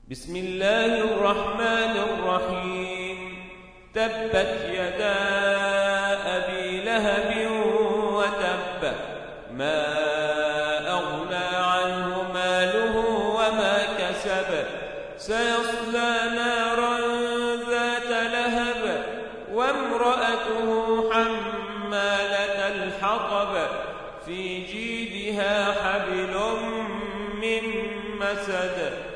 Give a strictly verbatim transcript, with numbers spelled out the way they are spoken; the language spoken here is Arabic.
بسم الله الرحمن الرحيم. تبت يدا أبي لهب وتب، ما أغنى عنه ماله وما كسب، سيصلى نارا ذات لهب وامرأته حمالة الحطب، في جيدها حبل من مسد.